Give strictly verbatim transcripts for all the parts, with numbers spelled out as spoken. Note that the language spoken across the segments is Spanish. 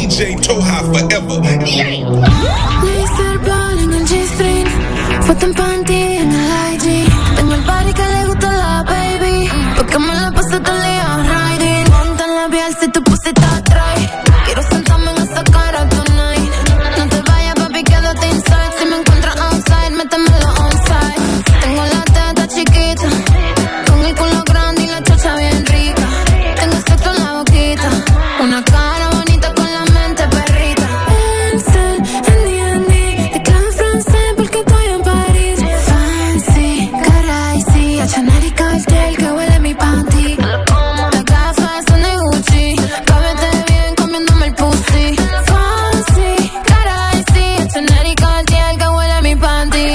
D J Toha forever. Yeah. Le hice el ball en el G-string, foto en panty en el I G. Tengo el party que le gusta a la baby, porque me la paso todo el día riding. Monta en la piel si tu pussy te atrae. Quiero sentarme en esa cara tonight. No te vayas, papi, quédate inside. Si me encuentras outside, métemelo onside. Tengo la teta chiquita, con el culo grande y la chocha bien rica. Tengo sexo en la boquita, una cara bonita con la mente perrita. Ansel, Andy, Andy, de clave francés porque estoy en París. Fancy, caray, sí, a Chanel y Cartier que huele mi panty. Las gafas son de Gucci, cábete bien comiéndome el pussy. Fancy, caray, sí, a Chanel y Cartier que huele mi panty.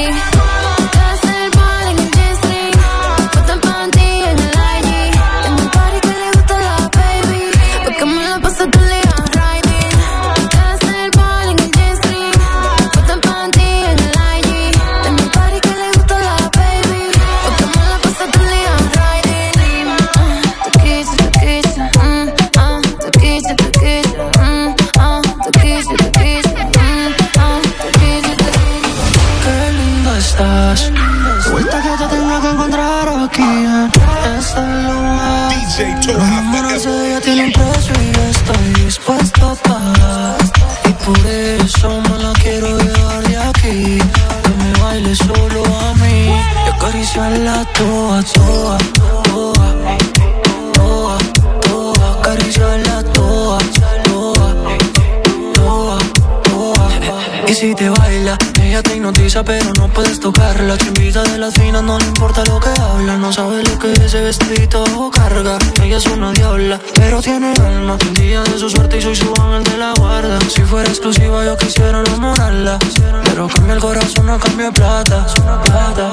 Ella tiene un precio y yo estoy dispuesto a pagar. Y por eso me la quiero llevar de aquí, que me baile solo a mí y acariciarla toda, toda, toda, toda, toda, acariciarla toda, toda, toda, toda. Y si te baila, ella te hipnotiza pero no puedes tocarla. Te invita de las finas, no le importa lo que habla. No sabe lo que ese vestidito carga. Ella es una diabla, pero tiene alma. El día de su suerte y soy su ángel de la guarda. Si fuera exclusiva yo quisiera enamorarla, pero cambia el corazón a cambio de plata, plata.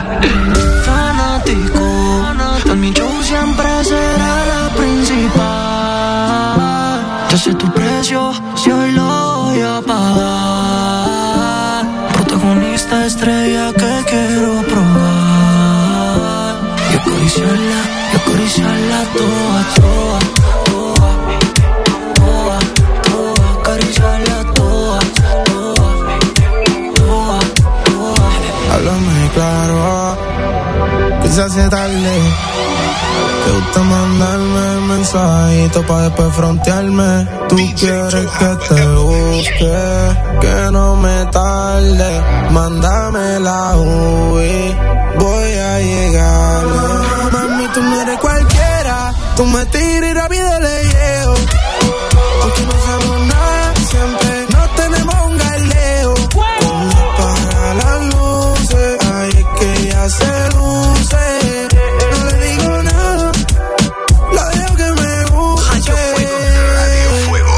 Fanático, en mi show siempre será la principal. Yo sé tu precio, si hoy lo voy a pagar. Protagonista estrella que quiero probar. Y acariciarla, y acariciarla toda, toda, toda, toda, toda, acariciarla toda, toda, toda, toda. Háblame claro, que se hace tarde. Te gusta mandarme mensajitos pa' después frontearme. Tú quieres que te busque, que no me tarde. Mándame la U I, voy a llegar. Mami, tú no eres cualquiera, tú me tiras y rápido le llego. Aunque no sabemos nada, siempre nos tenemos un galeo. Cuando apaga las luces, ay, es que ella se luce. No le digo nada, la dejo que me busque. Radio Fuego,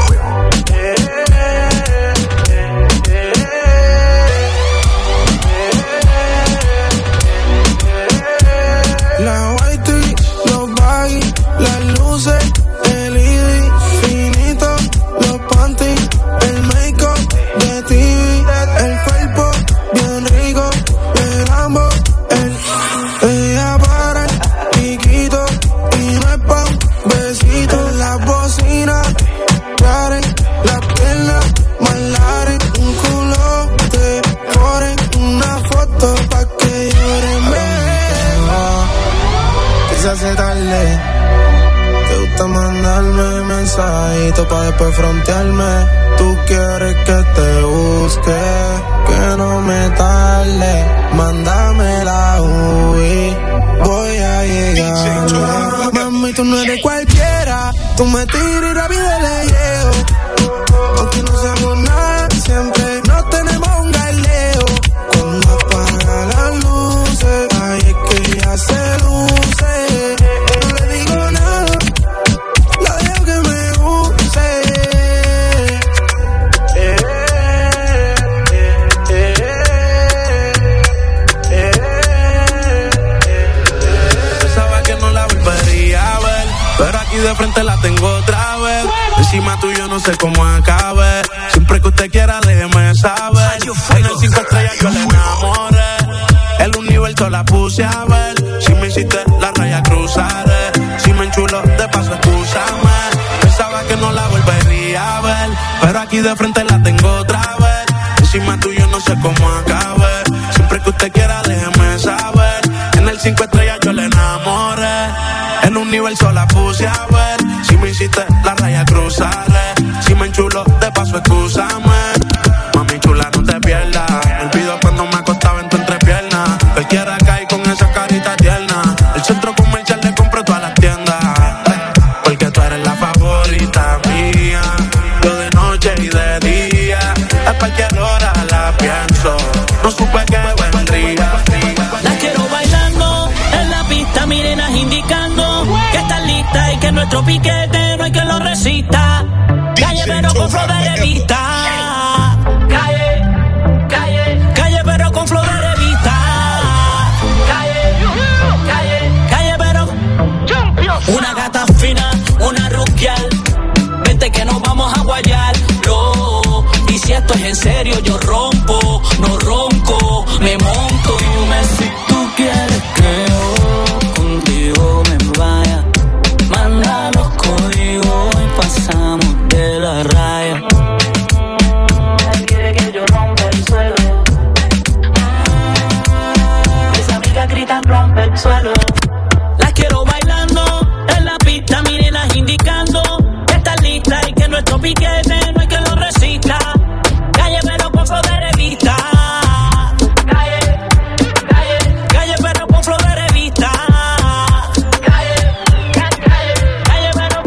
la white tee, los baggy, las luces, el I D, finito, los panties, el make-up de T V, el cuerpo bien rico, el Lambo, el ella para el piquito y no es pa' un besito. Las bocinas, claren, las piernas, más lares, un culote, ponen una foto pa' que lloren. Que se hace tarde, te gusta mandarme mensajitos pa' después frontearme. Tú quieres que te busque, que no me tarde. Mándame la U I, voy a llegar. Mami, tú no eres cualquiera, tú me tiras y rápido le llego. Aunque no sabemos nada, siempre nos tenemos un galeo. Cuando apaga las luces, ay, es que ella se luce. No le digo nada, la dejo que me use. Pensaba que no la volvería a ver, pero aquí de frente la tengo otra vez. Encima tuyo no sé cómo acabe. Siempre que usted quiera déjeme saber. En el cinco estrellas yo le enamoré. El universo la puse a ver. Si me hiciste la raya cruzaré. Si me enchulo de paso excúsame. Pensaba que no la volvería a ver, pero aquí de frente la tengo otra vez. Encima tuyo no sé cómo acabe. Siempre que usted quiera déjeme saber. En el cinco estrellas yo le enamoré. El universo la puse a ver. Si me hiciste la raya cruzaré. Si me enchulo de paso excúsame. Mami chula no te pierdas. Me olvido cuando me acostaba en tu entrepierna. Cualquiera cae con esa carita tierna. El centro comercial le compro todas las tiendas. Porque tú eres la favorita mía. Yo de noche y de día. A cualquier hora la pienso. No supe que vendría. La quiero bailando en la pista, mirenas indicando que están listas y que nuestro piquete no hay que lo resista. Calle pero con flor de revista. Calle, calle, calle pero con flor de revista. Calle, calle, calle pero una gata fina, una ruquial. Vente que nos vamos a guayar. No, y si esto es en serio yo rompo, no ronco, me monto. Dime si tú quieres que yo contigo me vaya. Manda los códigos y pasamos de la raya. Ella quiere que yo rompa el suelo. Mis amigas gritan rompe el suelo. Las quiero bailando en la pista, mirenas indicando que están listas y que nuestro piquete no hay que lo resista. Calle pero con flor de revista. Calle, calle, calle pero con flor de revista. Calle, calle, calle pero.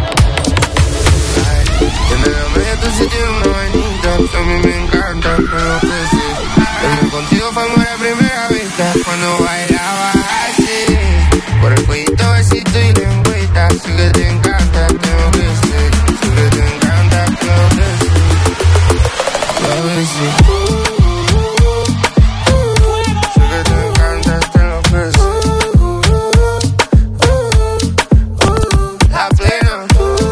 Tiene la media tu sitio una vainita. A mí me encanta, pero que sí. Verme contigo fue amor a primera vista. Cuando bailaba así, por el cuellito, besito y lengüita. Sé que te encanta, tengo que ser. Sé que te encanta, tengo que ser. A ver si sé que te encanta, tengo que ser. La plena.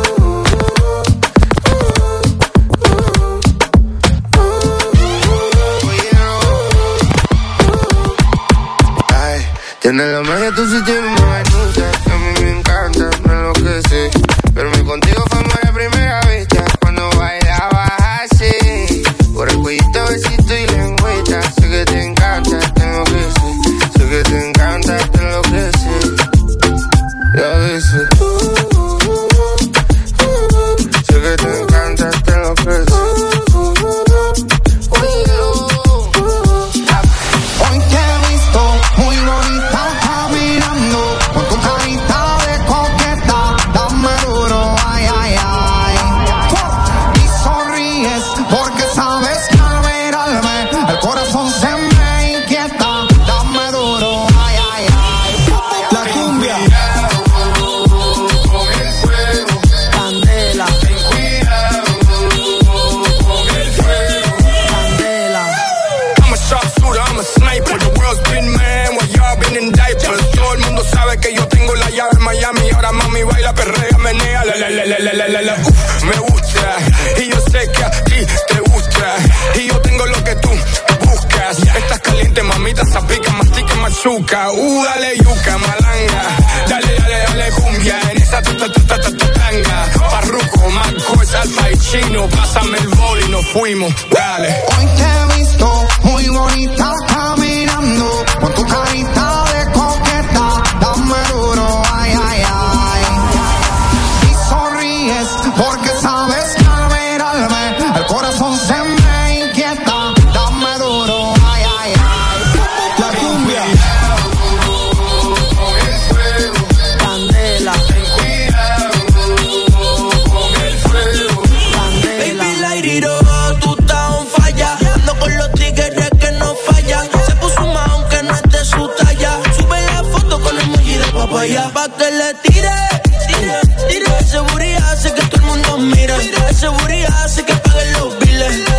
Ay, tiene la magia tu sitio en una vainita. A mí me encanta, me enloquece. Verme contigo fue amor a primera vista. Cuando bailaba así, por el cuellito, besito y lengüita. Sé que te encanta, tengo que ser. Sé que te encanta, te enloquece. Y a veces sé que te encanta, te enloquece. Hoy te he visto muy bonita caminando, con tu carita de coqueta, dame duro, ay, ay, ay. Y sonríes porque sabes que al mirarme el corazón se me inquieta, dame duro, ay, ay, ay. La cumbia. Con el fuego, Candela, ten cuidado. Con el fuego, candela. I'm a sharpshooter, I'm a sniper. The world's been mad while y'all been in diapers. Todo el mundo sabe que yo tengo la llave en Miami. Ahora mami baila, perrea, menea, la la la la la la la la. Uf, me gusta y yo sé que a ti te gusta y yo tengo lo que tú buscas. Estás caliente, mamita, zapica, mastica, machuca. Uh, dale yuca, malanga. Dale, dale, dale cumbia en esa ta ta ta ta ta ta tanga. Farruko, Marco, salsa y chino. Pásame el bol y nos fuimos. Dale. Hoy te he visto muy bonita caminando, con tu carita de coqueta, dame duro, ay, ay, ay. Y sonríes porque sabes que al mirarme el corazón se me inquieta, dame duro, ay, ay, ay. La cumbia. con el fuego, Candela, ten cuidado. Con el fuego, candela. Baby, light it up, tú estás on falla. Ando con los tigres que no fallan. Se puso más aunque no es de su talla. Sube la foto con el emoji de papaya. Pa' que le tire, tire, tire. Ese booty hace que todo el mundo mire. Ese booty hace que paguen los biles.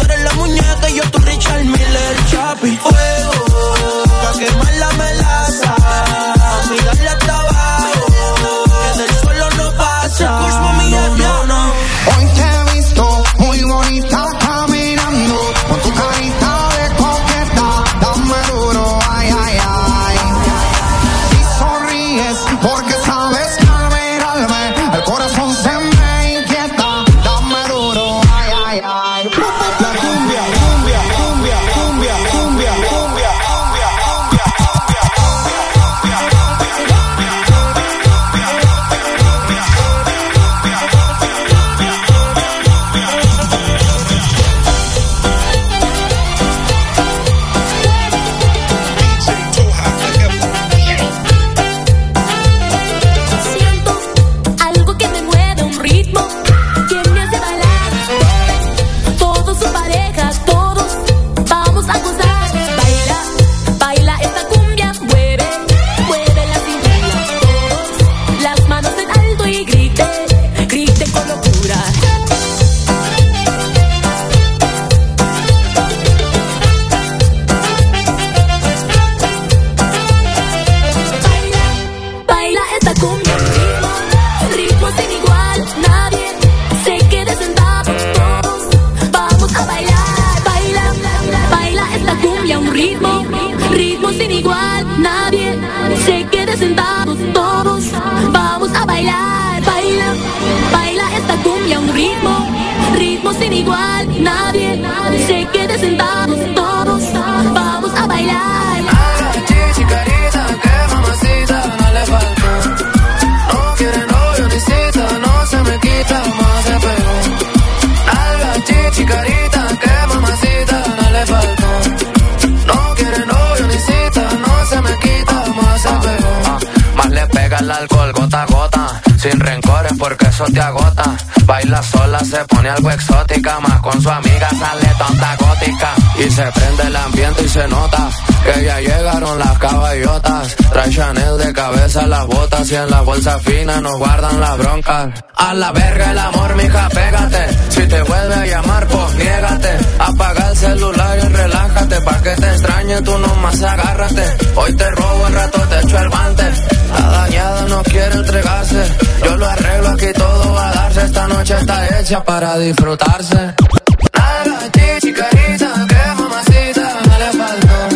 Te agota, baila sola, se pone algo exótica, más con su amiga sale tonta gótica y se prende el ambiente y se nota que ya llegaron las caballotas. Trae Chanel de cabeza las botas y en la bolsa fina nos guardan las broncas. A la verga el amor, mija, pégate. Si te vuelve a llamar, pues niégate. Apaga el celular y relájate. Pa' que te extrañe, tú nomás agárrate. Hoy te robo, el rato te echo el guante. La dañada no quiere entregarse. Yo lo arreglo, aquí todo va a darse. Esta noche está hecha para disfrutarse. Nalga, chichi, carita, que mamacita me le faltó.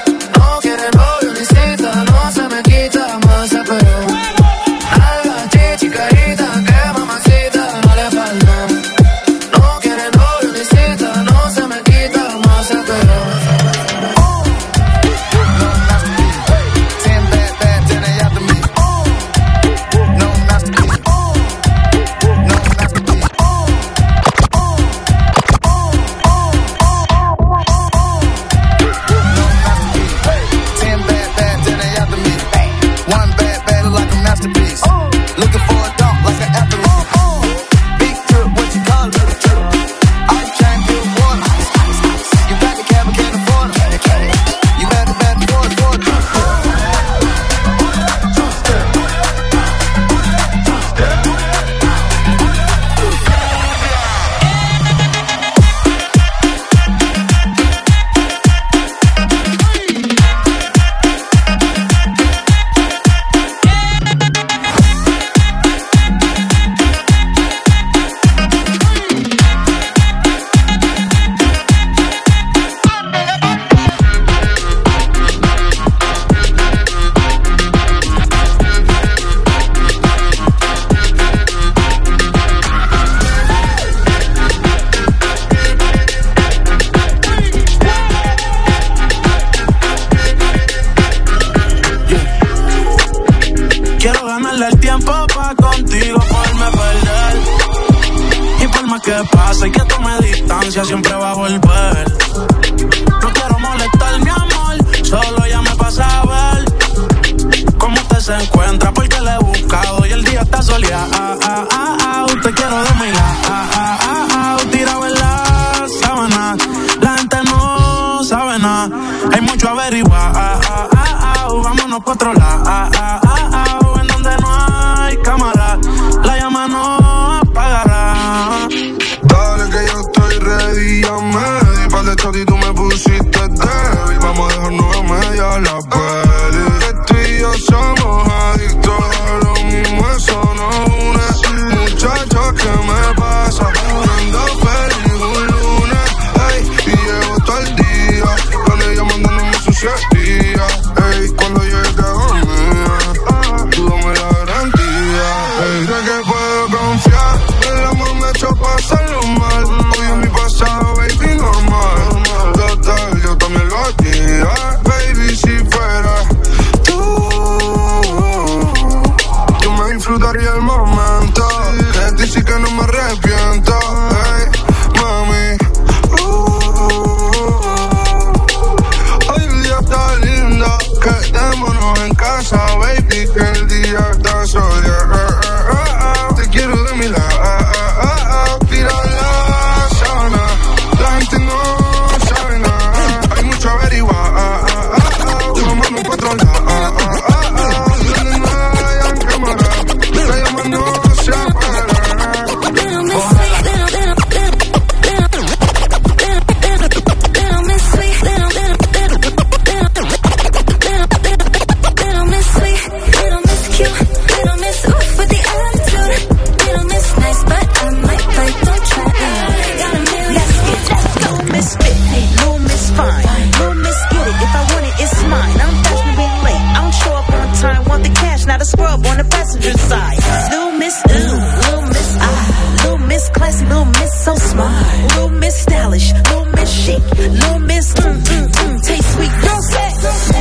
No quiere novio ni cita, no se me quita más se pegó. Nalga, chichi, carita, que mamacita no le faltó. No quiere novio ni cita, no se me quita más se pegó. Siempre va a volver. No quiero molestar, mi amor, solo llame pa' saber cómo usted se encuentra, porque le he buscado y el día está soleado. Ah, ah, ah, ah, usted quiero de mi lado. Ah, ah, ah, ah, tirado en la sábana. La gente no sabe nada, hay mucho a averiguar. Ah, ah, ah, ah, vámonos pa' otro lado. Ah, ah, ah, ah, en donde no hay cámara, la llama no apagará. Dale que yo estoy ready, llame. Para de chat y tú me pusiste débil. Vamos a dejarnos a medias la peli. Que tú y yo somos adictos a lo mismo, eso no une. Muchacho, ¿qué me pasa? Ando feliz un lunes, ey, y llevo todo el día con ella mandándome sucedía, ey, cuando llegue a dormir, tú dame la garantía, ey, de que puedo confiar. El amor me echó pasarlo mal. Hoy en mi pasado, baby, normal. Total, yo también lo hacía. Baby, si fuera Little Miss Stylish, Little Miss Chic, Little Miss mm, mm, mm, taste sweet. Girl, say,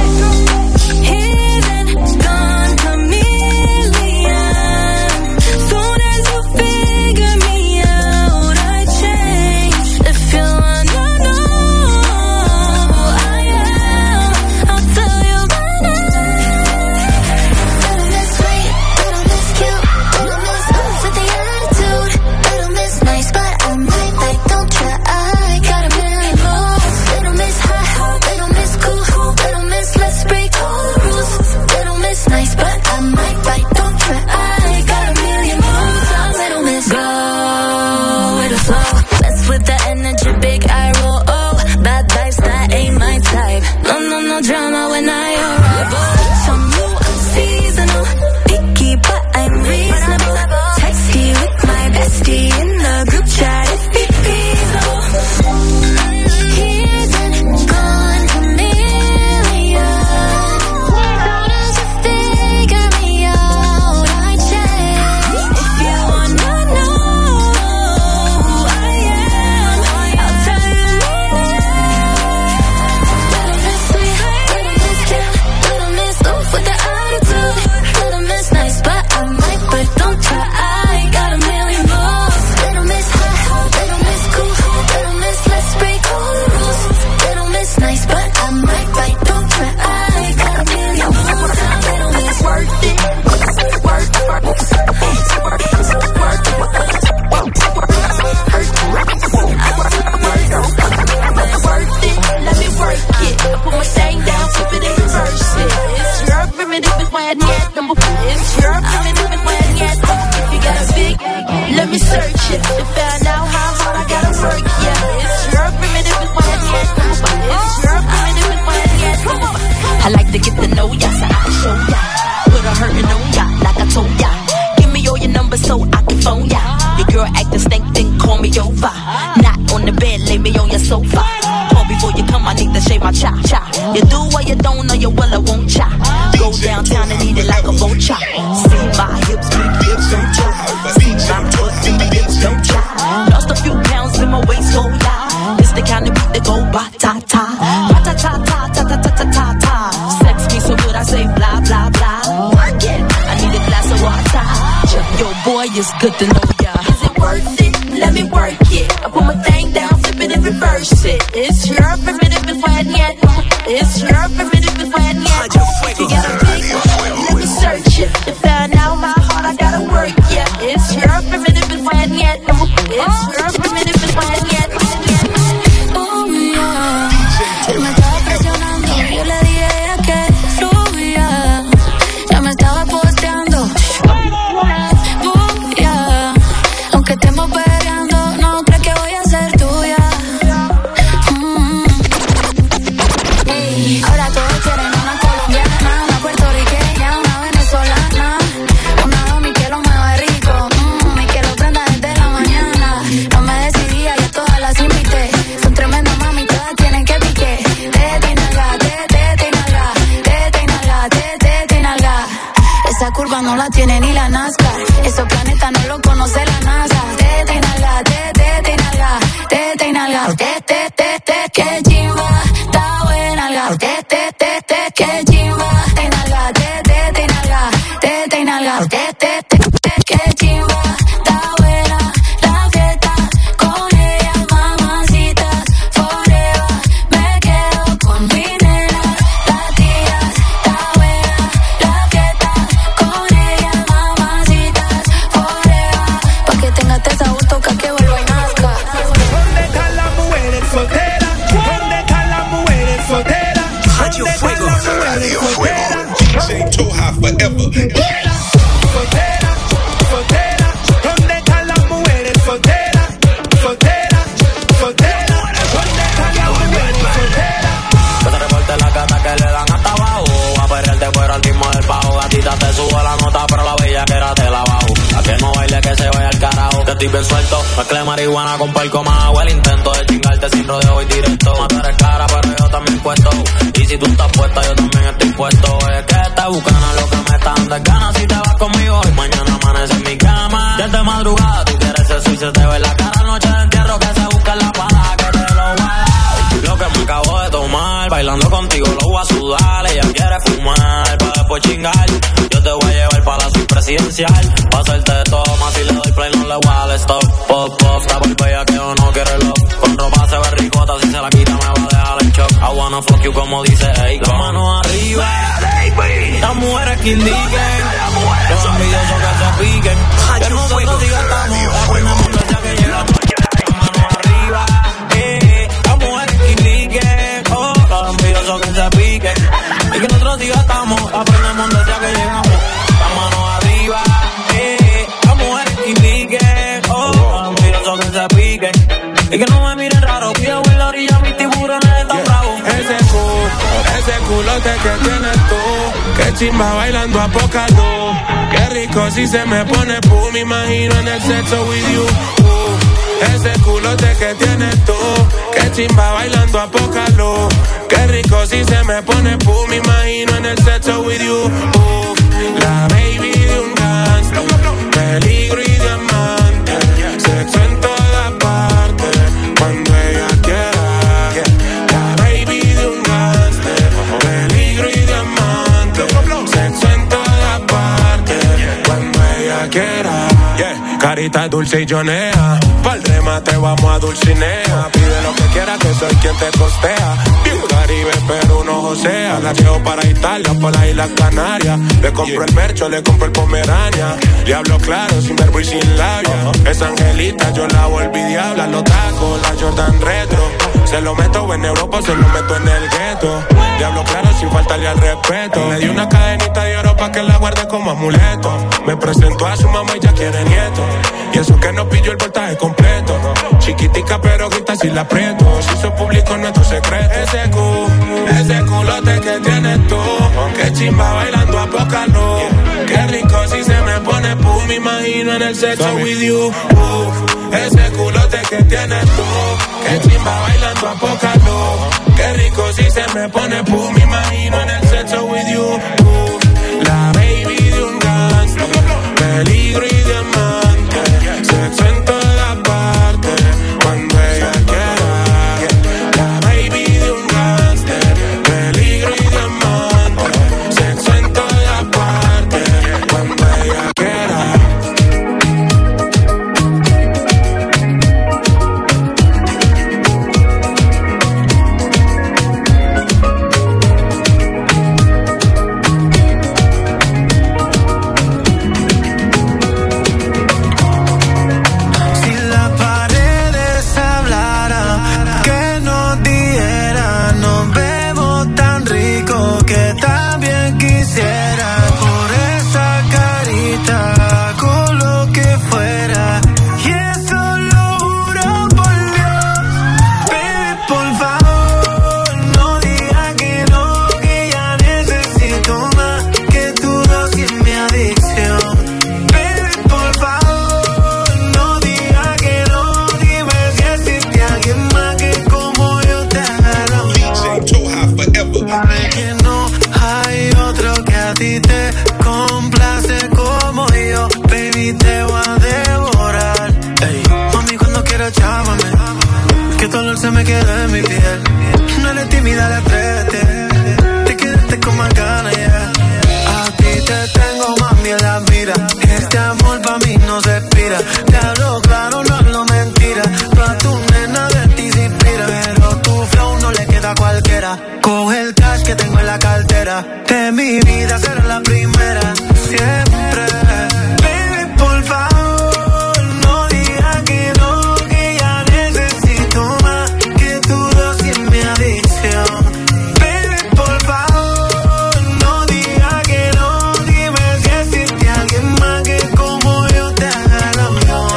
hidden, gone chameleon. Soon as you figure me out, I change. If you wanna know who I am, I'll tell you my name. Little Miss Sweet, Little Miss Cute, Little Miss Ooh with the attitude, Little Miss Nice, but I might like don't try. I got a million moves. Little Miss Hot, Little Miss Cool, Little Miss Let's break all the rules. Little Miss Nice, but I might bite, don't try. I got a million moves. I'm Little Miss. Go with the flow. Mess with the energy, big eye roll. Oh, bad vibes, that ain't my type. No, no, no drama when I arrive. Oh, some new, I'm seasonal. Picky, but I'm reasonable. Texty with my bestie in the group chat. If it feasible. Hidden, gone chameleon. Soon as you figure me out, I change. If you wanna know who I am, I'll tell you my name. Little Miss Sweet, Little Miss Cute, Little Miss Ooh with the attitude, Little Miss Nice, but I might, but don't try. I got a million moves. Little Miss Hot, Little Miss Cool, Little Miss Let's break all the rules. Little Miss Nice, but I might bite, don't try. I got a million moves. I'm Little Miss. Worth it, worth it, worth it, worth it. Let me work it. I put my thing down, flip it and reverse it. It's your primitive and why I need number four. It's your primitive and why I need number four. If you got a big, let me search it to find out how hard I gotta work. Yeah, it's your primitive and why I need number four. It's your primitive and why I need number four. I like to get to know ya, so I can show ya. Put a hurtin' on ya, like I told ya. Give me all your numbers so I can phone ya. Your girl acting stink, then call me over. Not on the bed, lay me on your sofa. Call before you come, I need to shave my cha cha. You do what you don't know, you will, I won't cha. Go downtown and eat it like a vulture. See my hips, big hips, don't cha. See my pussy, big hips, don't cha. Lost a few pounds in my waist, oh yeah. It's the kind of beat that go ba ta ta, ba ta ta ta ta ta ta ta ta ta. Sex me so good, I say blah blah blah. Work it, I need a glass of water. Yo, boy, it's good to know ya. Is it worth it? Let me work it. I put my thing down, flip it and reverse it. It's your primitive and why yet. It's your primitive and why yet. You got a big one, let me search it to find out how hard I gotta work. Yeah, it's your primitive and why yet. It's your primitive and why yet. Oh yeah, él me estaba presionando, yo le dije a ella que fluya. Ya me estaba posteando. Oh yeah, aunque estemos peleando, no crees que voy a ser tuya. Mm. Ey, ahora todos quieren una colombiana, una puertorriqueña, una venezolana, una domi que lo mueva rico, mm, y que lo prenda desde la mañana. No me decidía, ya todas las invité. Son tremendas mami, todas tienen que pique. Tete y nalga, tete y nalga, tete y nalga, tete y nalga. Esa curva no la tiene ni la Nazca. Esos planetas no lo conoce la NASA. Tete y nalga, tete y nalga, tete y nalga, tete, tete, que chimba, está buena nalga. Tete, tete, que chimba, te nalga, tete y nalga, tete y nalga, tete, tete, que chimba, está buena la fiesta con ella, mamacitas forever. Me quedo con mi nena, las tías, está buena la fiesta con ella, mamacitas forever. Pa' que tengas ese sabor, toca que vuelva y nazca. ¿Dónde están las mujeres solteras? ¿Dónde están las mujeres solteras? Radio Fuego, Radio Fuego, D J Toha forever. Soltera, soltera, ¿dónde están las mujeres solteras? Soltera, soltera, ¿dónde están las mujeres solteras? Que te reporte la gata que le dan hasta abajo. A perrearte fuera al ritmo del bajo. Gatita te subo la nota, pero la bella que era te la bajo. A que no baile que se vaya al carajo. Que estoy bien suelto, mezclé marihuana con palco más agua. El intento de chingarte sin rodeo y directo. Matar es cara, pero yo también cuento. Y si tú estás puesta, yo también estoy puesto. puesto es que te buscan a lo que me están de ganas. Si te vas conmigo y mañana amanece en mi cama. Desde madrugada tú quieres sexo y se te ve la cara. Noche de entierro que se busca en la pala que te lo guarda. Lo que me acabo de tomar, bailando contigo lo voy a sudar. Ella quiere fumar, pa' después chingar. Yo te voy a llevar para la suite presidencial. Pa' hacerte todo más si le doy play no le voy a dar stop. Pop, pop, está por bella que yo no quiero love. Con ropa se ve ricota, si se la quita me va a dejar en shock. I wanna fuck you como dice Akon. Las manos arriba, las mujeres que indiquen, los envidiosos que se piquen. Que nosotros diga estamos, aprendemos desde que llegamos. Las manos arriba, eh, las mujeres que indiquen, oh, los envidiosos que se piquen. Y que nosotros diga estamos, aprendemos desde que llegamos. Las manos arriba, eh, las mujeres que indiquen, oh, los envidiosos que se piquen. Y que no me miren raro, cuidado en la orilla, mis tiburones están bravos. Ese culo, ese culote que tienes tú, que chimba bailando a poca luz. Qué rico si se me pone pum, me imagino en el sexo with you. Uh, ese culote que tienes tú, que chimba bailando a poca luz. Qué rico si se me pone pum, me imagino en el sexo with you. Uh, la baby de un gangster, peligro y diamante, sexo en todas partes, cuando ella quiera. La baby de un gangster, peligro y diamante, sexo en todas partes, cuando ella quiera. Yeah. Carita dulce y jonea, pa'l remate vamos a Dulcinea. Pide lo que quieras que soy quien te costea. Bien Caribe pero no josea. La llevo para Italia, para las Islas Canarias. Le compro el mercho, le compro el Pomerania. Le hablo claro, sin verbo y sin labia. Esa angelita yo la volví diabla. Los tacos, la Jordan retro. Se lo meto en Europa, se lo meto en el gueto. Le hablo claro sin faltarle al respeto. Le di una cadenita de oro pa' que la guarde como amuleto. Me presentó a su mamá y ya quiere nieto. Y eso que no pilló el voltaje completo. Chiquitica pero grita si la aprieto. Si hizo público nuestro secreto. Ese cu, ese culote que tienes tú, que chimba bailando a poca luz. Qué rico si se me pone pum, me imagino en el sexo with you. Uh, ese culote que tienes tú, que chimba bailando a poca luz. Qué rico si se me pone pum, me imagino en el sexo with you. Uh, la baby de un gangster, peligro y diamante, sexo en todas partes, cuando ella quiera. La baby de un gangster, peligro y diamante, sexo en todas partes, cuando ella quiera. Se me queda en mi piel. No eres tímida, le atrévete. Te quedaste con más ganas, yeah. A ti te tengo, mami, en la mira. Este amor pa' mí no se expira. Te hablo claro, no hablo mentira. Pa' tu nena de ti se inspira. Pero tu flow no le queda a cualquiera. Coge el cash que tengo en la cartera. De mi vida será la primera. Siempre. Baby, por favor, no digas que no. Baby, por favor, no digas que no. Dime si existe alguien más que como yo te haga el amor.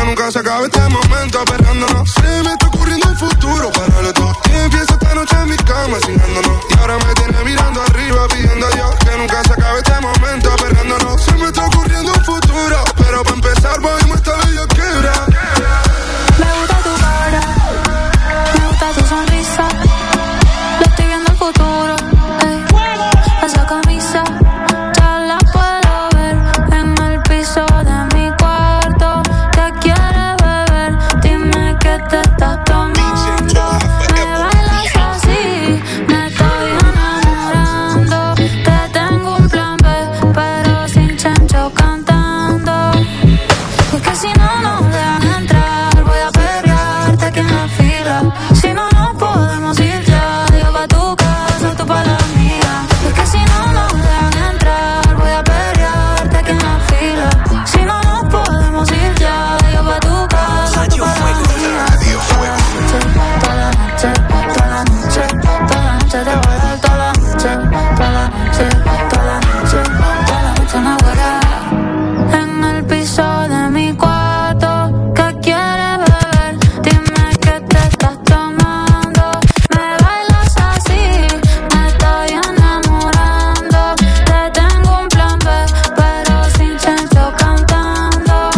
nunca se acabe este momento perreándonos. Se me está ocurriendo el futuro, páralo todo. Y empieza esta noche en mi cama, cingándonos. Y ahora me tiene mirando arriba, pidiendo a Dios que nunca se acabe este momento perreándonos. Se me está ocurriendo un futuro, pero para empezar voy esta bella quiebra. Me gusta tu cara, me gusta tu sonrisa. Le estoy viendo el futuro, ey. Esa camisa ya la puedo ver en el piso de mi cuarto. ¿Qué quieres beber? Dime que te estás tomando. Me bailas así, me estoy enamorando. Te tengo un plan B, pero sin chancho cantando. Es que si no nos dejan entrar, voy a perrearte aquí en la fila. Si no nos podemos ir ya, yo pa' tu casa, tú pa' la mía. Es que si no nos dejan entrar, voy a perrearte aquí en la fila. Si no nos podemos ir ya, yo pa' tu casa, tú pa' la mía. Toda la noche, toda la noche, toda la noche, toda la noche te voy a dar toda la noche, toda la noche, toda la noche, toda la noche no voy a en el piso de mi cuarto. ¿Qué quieres beber? Dime que te estás tomando. Me bailas así, me estoy enamorando. Te tengo un plan B, pero sin chancho cantando.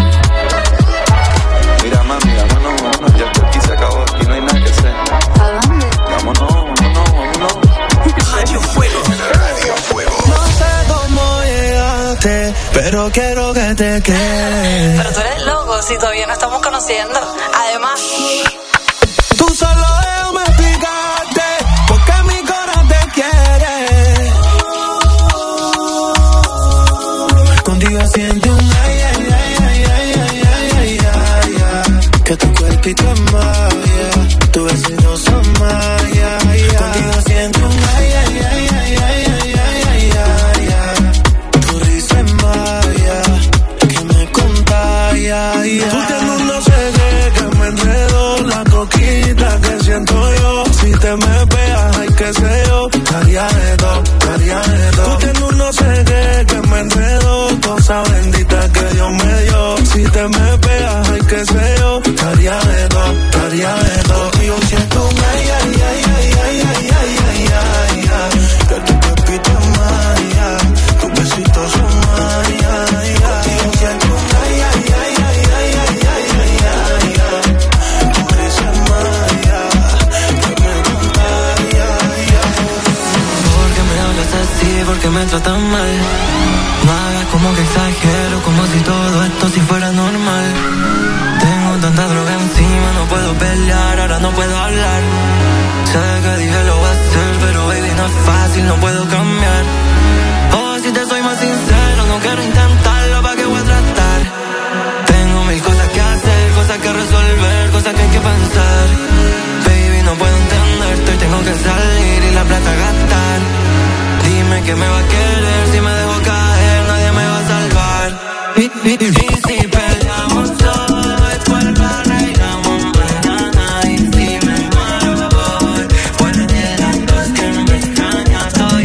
Mira mami, vámonos, vámonos, ya que aquí se acabó, aquí no hay nada que hacer. ¿A dónde? Vámonos, vámonos, vámonos. Radio Fuego. Radio Fuego. No sé cómo llegaste, pero quiero que te quedes. Pero tú eres loco si todavía no estamos conociendo. Además, Tú solo déjame explicarte porque mi corazón te quiere. Contigo siento un ay, ay, ay, ay, ay, ay, ay, ay, ay, ay. Que tu cuerpito es magia, tu besito son magia. Contigo siento un ay, ay, ay, ay, ay, ay, ay, ay, ay, ay. Tu risa es magia, que me contagia. Tú tienes no sé qué, que me enredo, la coquita que siento yo. Si te me pegas, ay, que sé yo, haría de todo, haría de todo. Tú tienes un no sé qué, que me enredo, cosa bendita que Dios me dio. Si te me pegas, ay, que sé yo, haría de todo, haría de todo. Y yo siento un ay, ay, ay, ay, ay, ay, ay, ay, ay, ay. Que tu cuerpito es magia, tus besitos son magia. Y yo siento un ay, ay, ay, ay, ay, ay, ay, ay, ay, ay. Tu risa es magia, que me contagia. ¿Por qué me hablas así? ¿Por qué me tratas mal? No hagas como que exagero, como si todo esto si fuera normal. Tengo tanta droga encima, no puedo pelear, ahora no puedo hablar. Sé que dije lo voy a hacer, pero baby no es fácil, no puedo cambiar. Oh, si te soy más sincero, no quiero intentarlo, ¿pa' qué voy a tratar? Tengo mil cosas que hacer, cosas que resolver, cosas que hay que pensar. Baby, no puedo entenderte, tengo que salir y la plata gastar. Dime que me va a querer, si me dejo caer, nadie me va a salvar. Y, y, y, y si peleamos hoy, ¿cuál va a reiramos mañana? Y si me muero voy, ¿cuál de las dos que me extraña? Estoy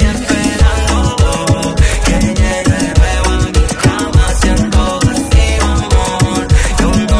esperando que llegue el bebo a mi cama, siento vacío amor, yo no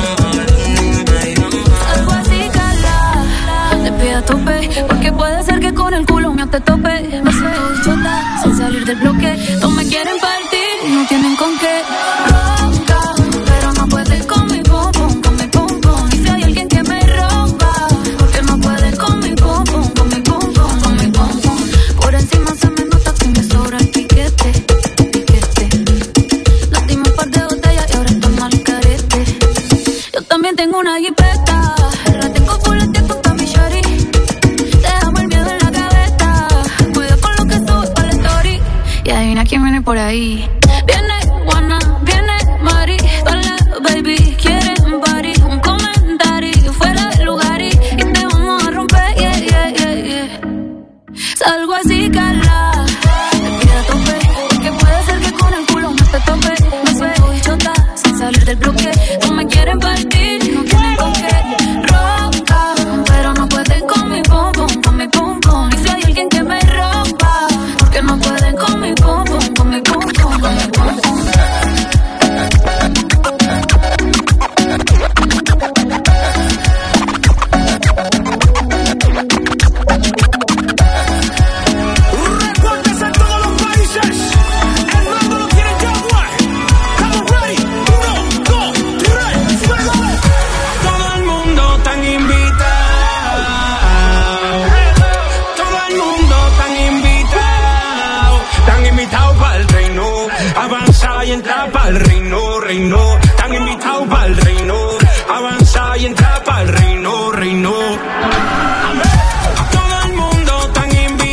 me llamo. Algo así, cala, te pido a tope, porque puede ser que con el culo me te tope. Me siento chota, sin salir del bloque. Todos me quieren partir y no tienen con qué. Ronca, pero no pueden con mi pum pum, con mi pum pum. Y si hay alguien que me rompa, porque no pueden con mi pum pum, con mi pum pum, con mi pum pum. Por encima se me nota que me sobra el piquete, piquete. Nos dimos un par de botellas y ahora estamos al carete. Yo también tengo una jipeta, la tengo full de tiempo con mi shorty. Dejamos el miedo en la gaveta, cuida con lo que sube para la story. Y adivina quién viene por ahí. Viene Juana, viene Mari, hola baby, quieren party. Un comentario fuera del lugar y, y te vamos a romper, yeah, yeah, yeah, yeah. Salgo así, cala, te pido a tope, porque puede ser que con el culo no te tope. Me suelto chota, sin salir del bloque. No me quieren partir, no tienen con qué. Ronca, pero no pueden con mi pum pum, con mi pum pum. Y si hay alguien que me rompa, porque no pueden con mi pum pum, con mi pum pum, con mi avanza y entra pa'l reino, reino. Todo el mundo tan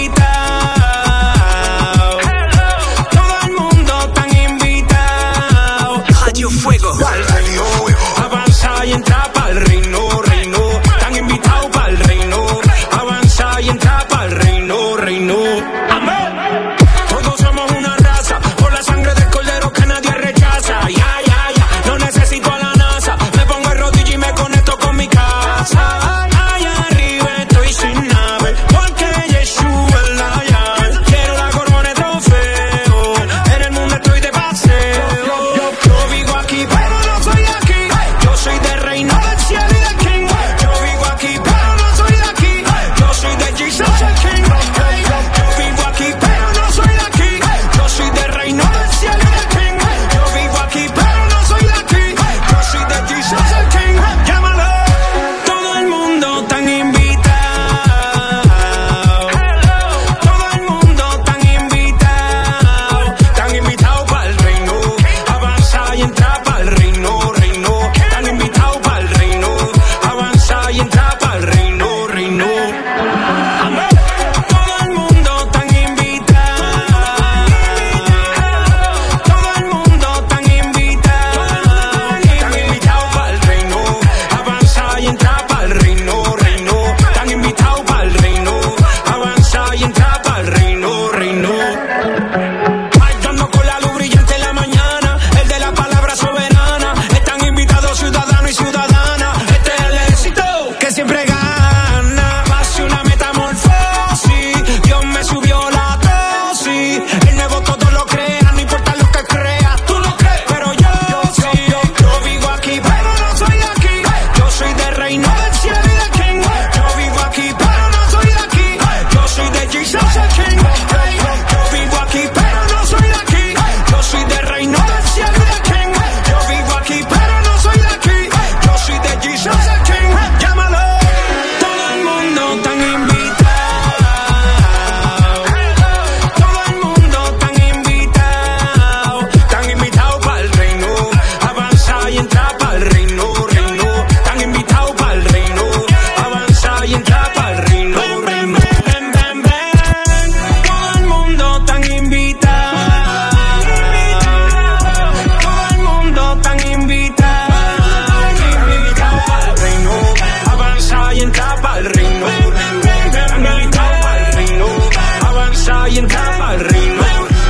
invitado. Todo el mundo tan invitado. Radio Fuego. Pa'l reino. Avanza y entra pa'l reino, reino. Tan invitado pa'l reino. Avanza y entra pa'l reino, reino. Todos somos una raza, por la sangre del cordero que nadie rechaza. Ya, ya, ya, no necesito a la NASA. Me pongo el rodillo y me conecto con mi casa. Allá arriba estoy sin nave, porque Yeshua es la llave. Quiero la corona de trofeo, en el mundo estoy de paseo. Yo, yo vivo aquí, pero no soy de aquí. Yo soy del reino del cielo y del King. Yo vivo aquí, pero no soy de aquí. Yo soy de Jesus el King. Yo vivo aquí, pero no soy de aquí. Yo soy del reino del cielo y del King. Yo vivo aquí, pero no soy de aquí. Yo soy de Jesus el King. Llámalo. Todo el mundo tan invitado. Todo el mundo tan invitado. Tan invitado pa'l reino. Avanza y entra pa'l reino, reino. Tan invitado pa'l reino. Avanza y entra pa'l reino, reino. Todo el mundo tan invitado. Todo el mundo tan invitado. Tan invitado pa'l reino. Avanza y entra pa'l reino, reino. Tan invitado pa'l reino. Avanza y entra pa'l reino, reino. Marchando con la luz brillante en la mañana. El de la palabra soberana. Están invitados ciudadanos y ciudadanas. Este es el éxito que siempre gana. Hace una metamorfosis. Dios me subió la dosis. El nuevo todo lo crea. No importa lo que creas. Tú no crees, pero yo sí. Yo, yo vivo aquí, pero no soy de aquí. Yo soy del reino del cielo y del King. Yo vivo aquí, pero no soy de aquí. Yo soy de Jesus el King. Yo vivo aquí, pero no soy de aquí. Yo soy del reino del cielo y del King. Yo vivo aquí, pero no soy de aquí. Yo soy de Jesus el King. Llámalo. Todo el mundo tan invitado. Todo el mundo tan invitado. Tan invitado pa'l reino. Avanza y entra pa'l reino, reino. Tan invitado pa'l reino. Avanza y entra pa'l reino, reino. Ven, ven, ven. Todo el mundo tan invitado. Todo el mundo tan invitado. Invitado pa'l reino. Avanza y entra pa'l reino. Tan invitado pa'l reino. Avanza y entra pa'l reino.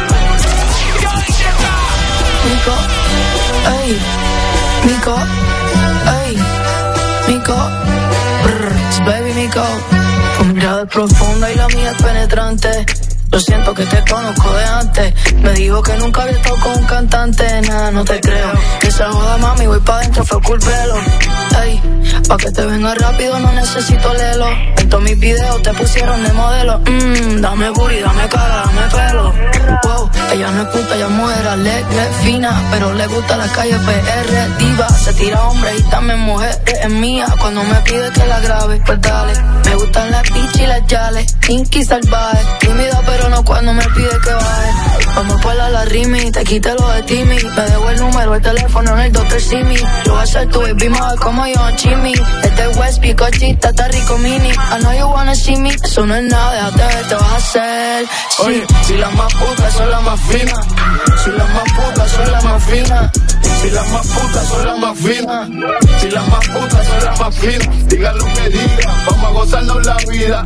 Mico, ey, Mico, ey, Mico, brr, baby Mico. Tu mirada es profunda y la mía es penetrante. Yo siento que te conozco de antes. Me dijo que nunca había estado con un cantante. Nada, no te creo. Que se joda, mami, voy pa' dentro, fue culpelo. Ey, pa' que te venga rápido no necesito lelo. En todos mis videos te pusieron de modelo. Mmm, dame booty, dame cara, dame pelo. Wow, ella no es puta, ella es mujer alegre, fina, pero le gusta la calle P R, diva. Se tira hombre y también mujer, es mía. Cuando me pide que la grabe, pues dale. Me gustan las bichas y las yales, kinky salvaje. Tímida pero no cuando me pide que baje. Vamos pa' la la rimi, te quite lo de Timmy. Me debo el número, el teléfono en el doctor Simi. Yo voy a ser tu baby mother como yo en Chimmy. Este West Picochita está rico mini. I know you wanna see me, eso no es nada, déjate ver, te vas a hacer. Sí, oye, si las más putas son las más finas. Si las más putas son las más finas. Si las más putas son las más finas. Si las más putas son las más finas. Digan lo que digan, vamos a gozarnos la vida.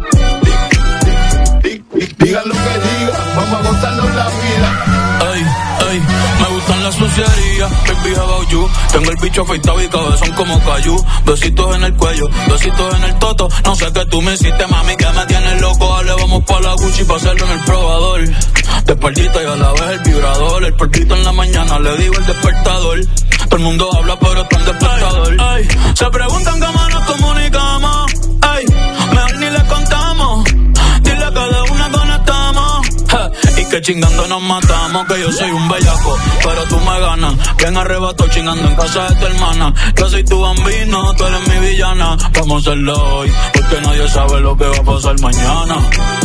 Digan lo que digan, vamos a gozarnos la vida. Ey, ey, me gustan las sucierías, baby how about you. Tengo el bicho afeitado y cabezón como Cayu. Besitos en el cuello, besitos en el toto. No sé qué tú me hiciste, mami, que me tienes loco. Dale, vamos pa' la Gucci pa' hacerlo en el probador. De espaldita y a la vez el vibrador. El polvito en la mañana, le digo el despertador. Todo el mundo habla pero está en despertador. Ay, ay, se preguntan cómo nos comunicamos. Ay, mejor ni les contamos. Dile que de una conectamos. Ja, y que chingando nos matamos. Que yo soy un bellaco, pero tú me ganas. Bien arrebato chingando en casa de tu hermana. Yo soy tu bambino, tú eres mi villana. Vamos a hacerlo hoy, porque nadie sabe lo que va a pasar mañana.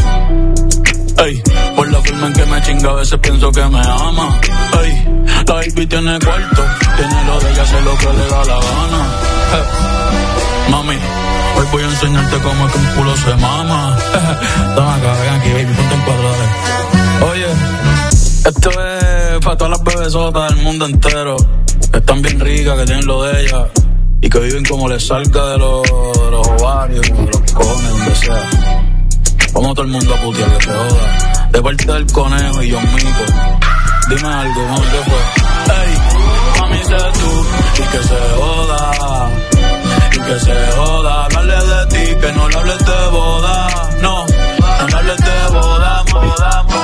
Ey, por la forma en que me chinga a veces pienso que me ama. Ey, la baby tiene cuarto, tiene lo de ella, hace lo que le da la gana. Hey. Mami, hoy voy a enseñarte cómo es que un culo se mama. Toma acá, ven aquí, baby, ponte en cuadro. Oye, esto es para todas las bebesotas del mundo entero, que están bien ricas, que tienen lo de ellas y que viven como les salga de los, de los ovarios, de los cojones, donde sea. Vamos todo el mundo a putear, que se joda. De parte del conejo y John Mico. Dime algo, ¿cómo te fue? Ey, mami, sé tú, y que se joda, y que se joda. Hablarle de ti, que no le hables de boda. No, no le hables de boda, boda, boda.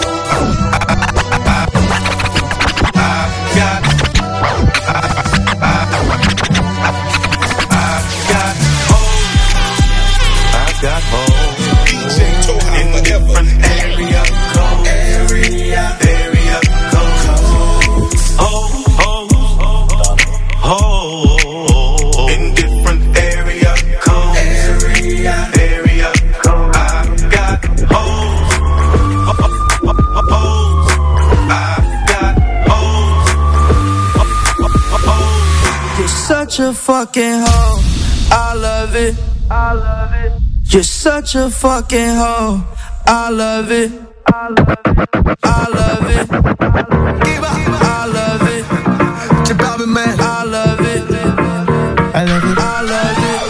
Got home. D J Toe High in different area code. Area, area code. Oh, oh, oh. In different area code. Area, area code. I got hoes. I got hoes. You're such a fucking hoe. I love it. I love it. You're such a fucking hoe. I love it. I love it. I love it. I love it. Jabba man. I love it. I love it. I love it.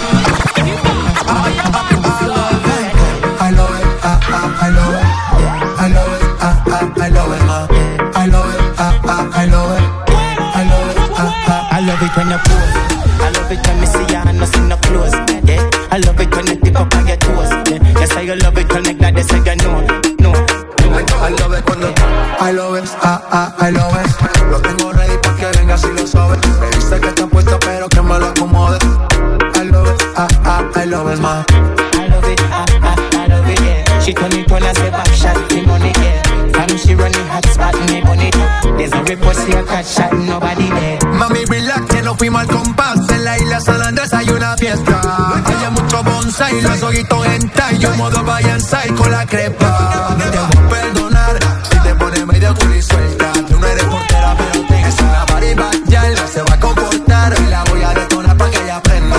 I love it. I love it. I love it. I love it. I love it. I love it. I love it. I love it. I love it when you pose. I love it when me see you and no see no clothes. Yeah. I love it when you tip up on your toes. Yeah. Yes, I love it when like that, say you know, no. I love it cuando I love it, ah, ah, I love it. Lo tengo ready pa' que vengas y lo sabes. Me dice que está puesto pero que me lo acomode. I love it, ah, ah, I love it, ma. I love it, ah, ah, I love it, yeah. She turn it on and say back shot, the money, yeah. Time she running hot spot, me money. There's a report, see a cat shot, nobody there. Mami, relax, que no fuimos al compás. En la isla San Andrés hay una fiesta. Hay mucho bonsai, los ojitos en tie. Yo modo vaya en con la crepa. Te voy a perdonar si te pones medio culo y suelta. Tú no eres portera, pero te es una variba. Ya él no se va a comportar. Y la voy a detonar pa' que ella aprenda.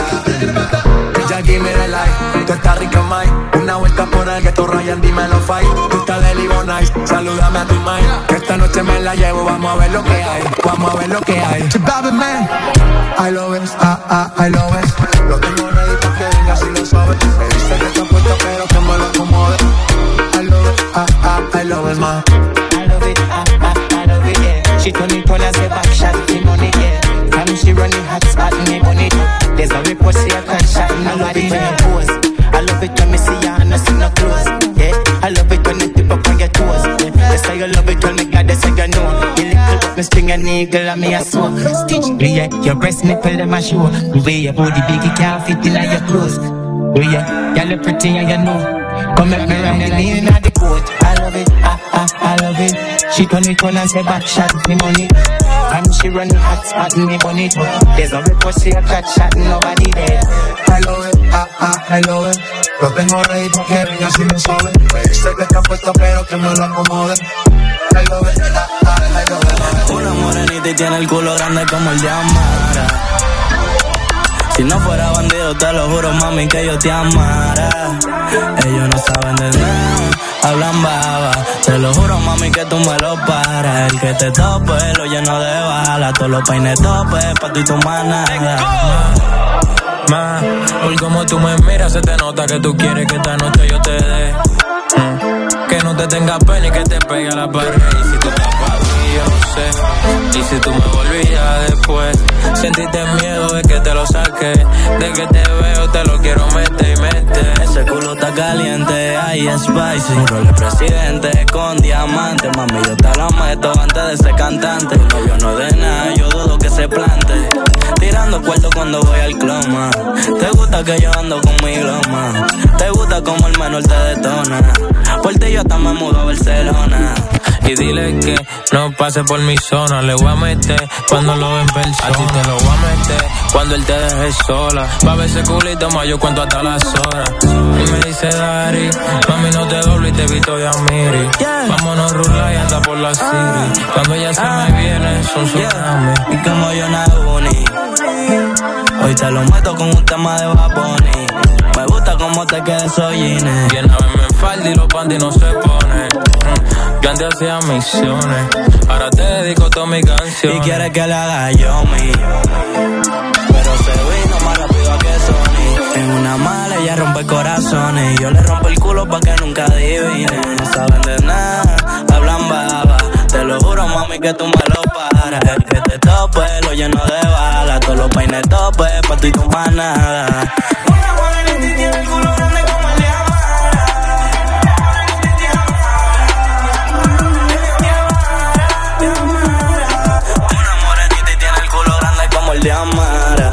Jackie, mira el like. Tú estás rica, Mike. Una vuelta por el gueto, Ryan, dímelo, fight. Tú estás de Livo Nice. Salúdame a tu mind. Que esta noche me la llevo. Vamos a ver lo que hay. Vamos a ver lo que hay. Chibabe, man. I love it. Ah, ah, I love it. Lo tengo ready pa' que vengas y lo sabes. Me dice que está puesto, pero que me lo acomode. I love it. Ah, ah, I love it, ma. I love it. Ah, ah, I love it, yeah. She turn it on and say back shot, the money, yeah. Time she running hot spot, me money. There's a report, see a cat shot, nobody when you pose. I love it when me see ya and I see no clothes. Yeah, I love it when you tip up on your toes. Yeah, they say you love it when me glad they say you know. You little up me string and eagle and me a sew. Stitch, yeah, your breast nipple them a show. The way your body big it can't fit in your clothes. Oh yeah, you look pretty and you know. Come make me run the lane at the court. I love it, ah ah, I love it. She turn it on and say back shot, me money. And she running hot spot, me money. There's a report, see a cat shot, nobody there. I love it, ah ah, I love it. Lo tengo ready pa' que vengas y me sobe. Sé que está puesto pero que me lo acomode. I love it, ah ah, I love it. Una morenita y tiene el culo grande como el de Amara. Si no fuera bandido te lo juro mami que yo te amara. Ellos no saben de nada, hablan baba. Te lo juro mami que tú me lo paras. El que te tope lo lleno de balas. Todos los peines tope pa' ti tu manada. Ma, por como tú me miras se te nota que tú quieres que esta noche yo te dé. Mm. Que no te tengas pena y que te pegue a la pared. Y si tú estás pa' mí, yo no sé. Y si tú me volvías después, sentiste miedo de que te lo saque. De que te veo, te lo quiero meter y meter. Ese culo está caliente, ay, es spicy. Un rol de presidente con diamante. Mami, yo te lo meto antes de ser cantante. Cuando yo no de nada, yo dudo que se plante. Tirando cuarto cuando voy al club, ma. Te gusta que yo ando con mi gloma. Te gusta como el menor te detona. Por ti yo hasta me mudo a Barcelona. Y dile que no pase por mi zona. Le voy a meter cuando lo ve en persona. A ti te lo voy a meter cuando él te deje sola. Va a ver ese culito más, yo cuento hasta las horas. Y me dice Dari, mami no te doble y te evito ya miri. Yeah. Vámonos rula y anda por la city. Ah. Cuando ella se ah. me viene es un tsunami. Yeah. Y como yo Naguni, Hoy te lo meto con un tema de Bad Bunny. Me gusta cómo te queda esos jeans. Y una vez me falda y los panties no se pone. Yo antes hacía misiones, ahora te dedico toda mi canción. Y quieres que le haga yo mi, pero se vino más rápido que Sony. En una mala ella rompe corazones, yo le rompo el culo pa' que nunca adivine. No saben de nada, hablan baba. Te lo juro, mami, que tú me lo paras. El que te tope lo lleno de balas. Todos los peines tope, pa' tú y tu manada. Una morenita y tiene el culo grande como el de Amara. Una morenita y tiene el culo grande como el de Amara.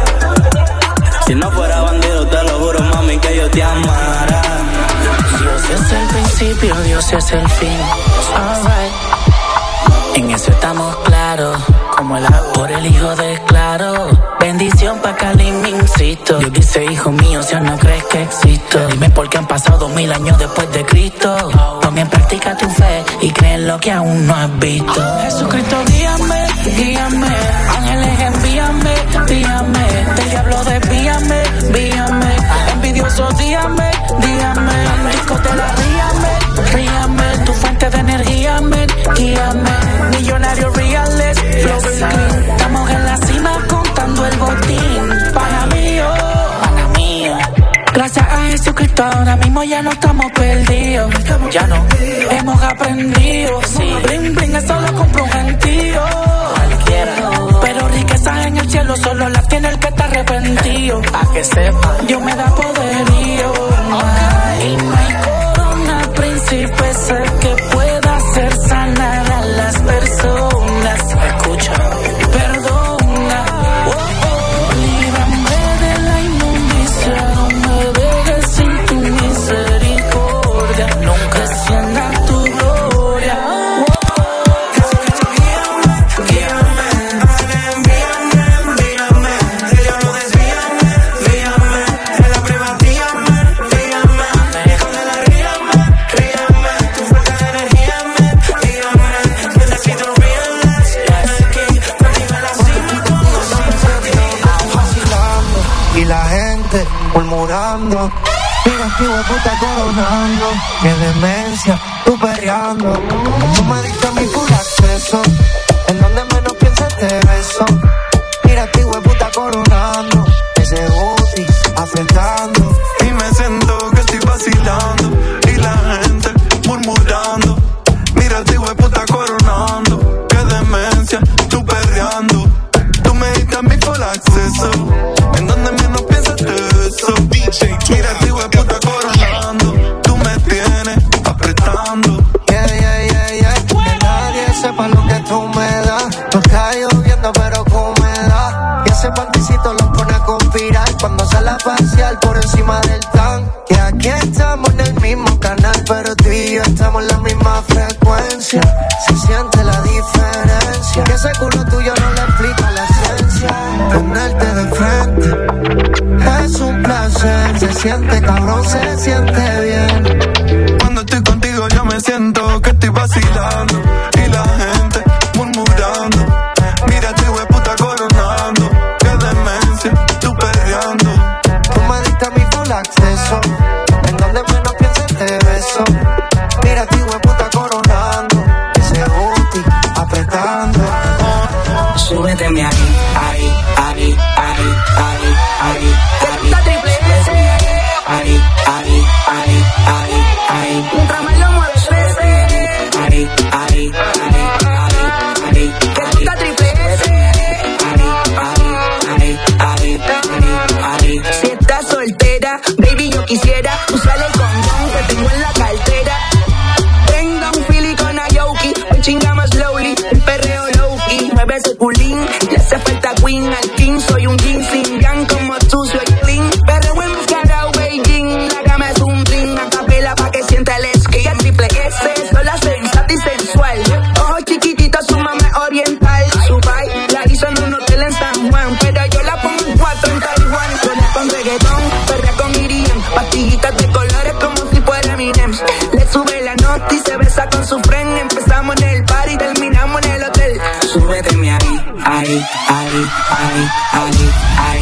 Si no fuera bandido, te lo juro, mami, que yo te amara. Dios es el principio, Dios es el fin. Alright. En eso estamos claros, como el agua por el hijo de claro. Bendición pa' Cali, me insisto. Dios dice, hijo mío, si no crees que existo. Dime por qué han pasado dos mil años después de Cristo. Pon en práctica tu fe y cree en lo que aún no has visto. Jesucristo, guíame, guíame. Ángeles, envíame, díame. Del diablo desvíame, víame. Envidioso, díame, díame. Discotela, ríame, ríame. Tu fuente de energía, me guíame. Millonarios reales, flow clean. Estamos en la cima contando el botín. Pana mío, pana mío. Gracias a Jesucristo ahora mismo ya no estamos perdidos. Ya no, hemos aprendido. Sí, bling bling eso lo compra un gentío. Cualquiera. Pero riquezas en el cielo solo las tiene el que está arrepentido. A que sepa, Dios me da poderío. Y no hay corona, príncipe es el que pueda hacer sanar a las personas. Escucha, perdona, oh, oh. Líbrame de la inmundicia, no me dejes sin tu misericordia. Nunca descienda tu gloria. Oh, oh. Guíame, guíame, envíame, envíame. El diablo desvíame, víame. En la prueba guíame, guíame. Con el arríame, ríame. Tu fuerza de energía me guíame. Necesito realness, aquí. Contigo en la cima con nosotros. Vacilando y la gente murmurando. Mira, tío de puta coronando. Qué demencia, tú perreando. Tú me diste mi full acceso. En donde menos pienses te beso. Mira, tío de puta coronando. Ese booty afectando. Y me siento que estoy vacilando y la gente murmurando. Mira el tío de puta coronando. Qué demencia, tú perreando. Tú me diste mi full acceso. En donde menos piensas te beso. Mira el tío de puta coronando. Tú me tienes apretando. Yeah, yeah, yeah, yeah. Que nadie sepa lo que tú me das. No está lloviendo pero con humedad. Y ese panticito lo pone a conspirar cuando sale a pasear por encima del tan. Que aquí estamos en el mismo canal, pero tú y yo estamos en la misma frecuencia. Se siente la diferencia. Que ese culo tuyo no le explica la ciencia. Tenerte de frente es un placer. Se siente cabrón, se siente bien. Cuando estoy contigo yo me siento que estoy vacilando y la gente murmurando. Mira tío de puta coronando. Qué demencia, tú perreando. Tú me diste mi full acceso. En donde menos pienses te beso. Mira tío de puta coronando. Ese booty apretando. Súbeteme ahí, ahí, ahí, ahí, ahí, ahí, ahí. Ahí, ahí, ahí, ahí, ahí. Un trabajo mueve trece. Ahí, ahí, ahí, ahí, ahí. Esta triple S. Ahí, ahí, ahí, ahí, ahí. Si estás soltera, baby, yo quisiera usar el condón que tengo en la cartera. Tenga un fili con Ayoki, un chinga más slowly, un perreo low-key. Mueve ese culín, le hace falta queen al king. Soy un jean sin gang como tú, soy clean. Perreo en Buscarao, Beijing. La cama es un ring, a capela pa' que sienta el esquí. El triple S, sola sensata y sensual. Ojo chiquitito, su mamá oriental. Su pai la hizo en un hotel en San Juan, pero yo la pongo en cuatro en Taiwán. Suena con reggaetón, perrea con Iriam. Pastillitas de colores como si fuera Eminem. Le sube la nota y se besa con su friend. Empezamos en el party y terminamos en el hotel. Súbeteme ahí, ahí, ahí, ahí, ahí, ahí.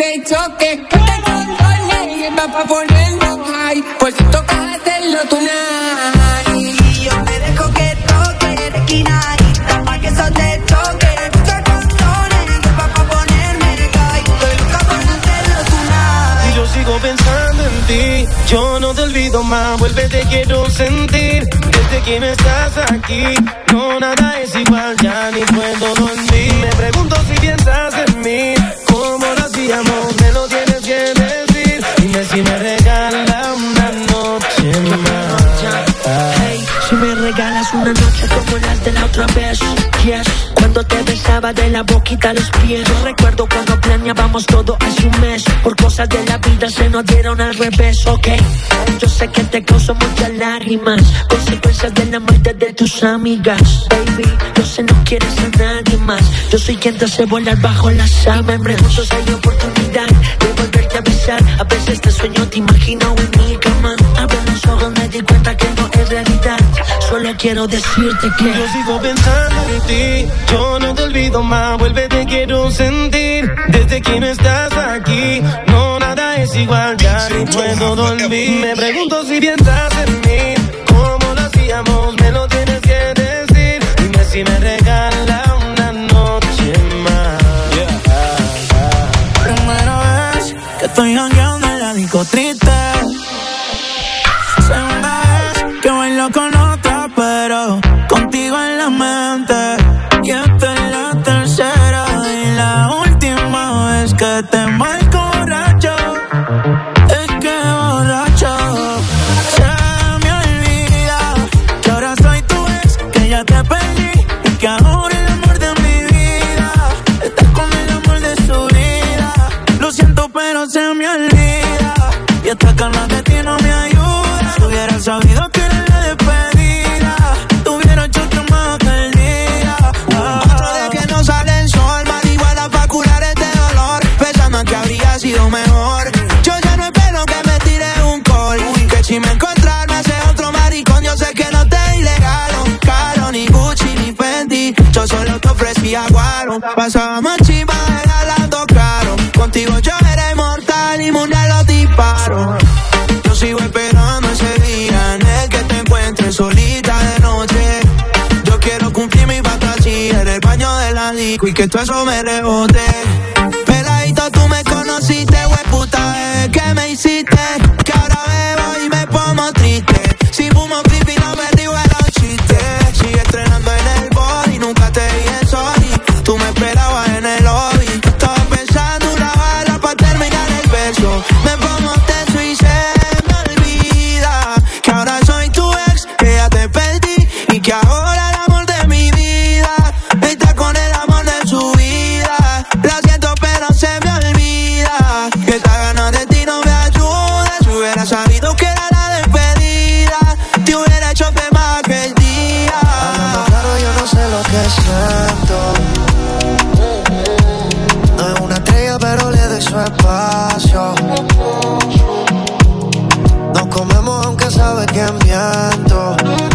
que choque, que te controle y va pa' ponernos high. Pues si toca hacerlo tonight. Y yo me dejo que toque de esquinadita pa' que eso te choque. Busca controles y va pa' ponerme high. Estoy loca por hacerlo tonight. Y yo sigo pensando en ti, yo no te olvido más, vuelve te quiero sentir. Desde que no estás aquí, no nada es igual, ya ni puedo dormir. Me pregunto si piensas en mí, cómo lo hacíamos, me lo tienes que decir. Dime si me regala una noche más. Hey, si me regalas una noche como las de la otra vez, yes. Cuando te besaba de la boquita a los pies. Yo recuerdo cuando planeábamos todo hace un mes. Por cosas de la vida se nos dieron al revés, ok. Yo sé que te causó muchas lágrimas, consecuencias de la muerte de tus amigas. Baby, yo sé no quieres a nadie más. Yo soy quien te hace volar bajo las sábanas. Me pregunto si hay oportunidad de volverte a besar. A veces te sueño, te imagino en mi cama. Abre los ojos, me di cuenta que no es realidad. Solo quiero decirte que yo sigo pensando en ti, yo no te olvido más, vuelve te quiero sentir. Desde que no estás aquí, no nada es igual, ya ni puedo dormir. Me pregunto si piensas en mí, cómo lo hacíamos, me lo tienes que decir. Dime si me regala una noche más. Yeah. Primera vez que estoy jangueando en la disco triste. Segunda vez que bailo con otra, pero contigo en la mente. Y esta es la tercera y la última vez que te marco borracho. Es que borracho se me olvida que ahora soy tu ex, que ya te perdí y que ahora el amor de mi vida estás con el amor de su vida. Lo siento pero se me olvida y esta calma de ti no me ayuda. Si hubiera sabido que era la despedida, tuviera hecho otro más que el día. Ah. Otro día que no sale el sol, marihuana pa' curar este dolor, pensando que habría sido mejor. Yo ya no espero que me tire un call, que si me encontrar me hace otro maricón. Yo sé que no te ilegalo, caro, ni Gucci, ni Fendi. Yo solo te ofrecía guaro, pasábamos chimba regalando caro. Contigo yo era inmortal, inmune a los disparos. Yo sigo esperando ese día en el que te encuentres solita de noche. Yo quiero cumplir mi fantasía en el baño de la disco y que todo eso me rebote. Peladito, tú me conociste, hueputa, bebé, ¿qué me hiciste? Que ahora bebo y me pongo triste. Si fumo creepy no me río de los chistes. Sigue estrenando en el body, nunca te dije sorry. Tú me esperabas en el lobby. Estaba pensando una bala pa' terminar el beso. Me pongo tenso y se me olvida que ahora soy tu ex, que ya te perdí y que ahora el amor de mi vida está con el amor de su vida. Lo siento pero se me olvida que esta ganas de ti no me ayuda. Si hubiera sabido que era la despedida, te hubiera hecho fe más que el día. Hablando claro, yo no sé lo que siento. No es una estrella pero le doy su espacio. Nos comemos aunque sabe que miento.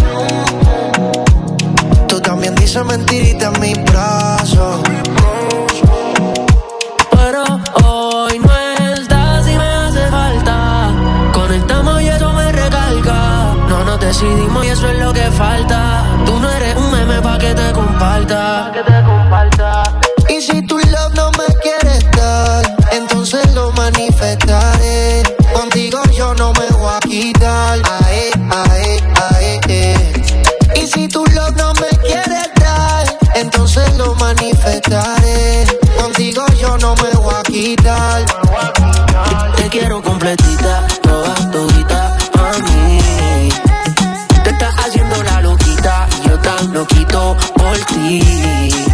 Tú también dices mentirita en mis brazos. Pero hoy no estás y me hace falta. Conectamos y eso me recarga. No nos decidimos y eso es lo que falta. Tú no eres un meme pa' que te comparta.